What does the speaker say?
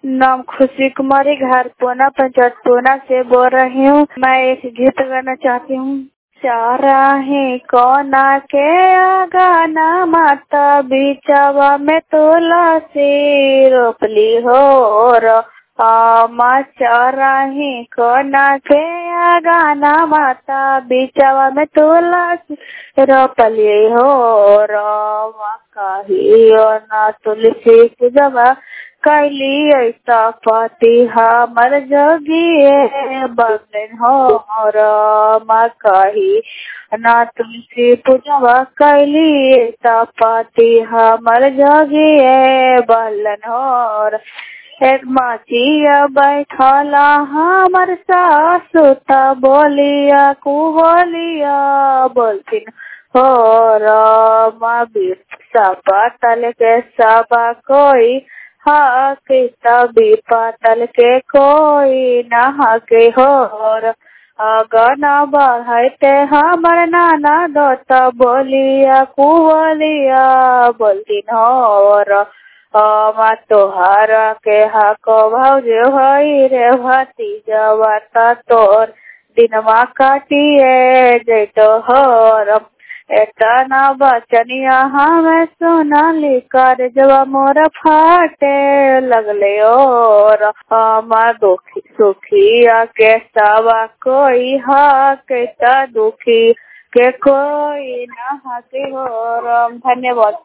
नाम खुशी कुमारी, घर पूना, पंचायत पूना से बोल रही हूँ। मैं एक गीत गाना चाहती हूँ। चारा है कोना के गाना माता बिचवा में तुलसी रोपली हो माँ चारा है कोना के गाना माता बिचवा में तुलसी रोपली हो माँ कही ना तुलसी पूजवा कैली ऐसा पति हमर जोगिए बंदन हो माँ कही ना तुलसी पूजवा कैली ऐसा पति हमर जोगिए बंदन हो। एक माचिया बैठला हमर सासु त बोलिया कुबोलिया बोलथिन हो माँ पातल के सबा कोई हाके तभी पातल के कोई नहा के हो गना बढ़ते हमर नाना दोता बोलिया कुबोलिया बोलथिन हो माँ तोहरा के हको भौजे हई रे भतीजवा तोर दिनमा काटिए जैतो हो एतना बचनिया हमें सोनाली कर जब मोर फाटे लगले और माँ दुखी सुखिया के सवा कोई हक दुखी के कोई न हकी हो। धन्यवाद।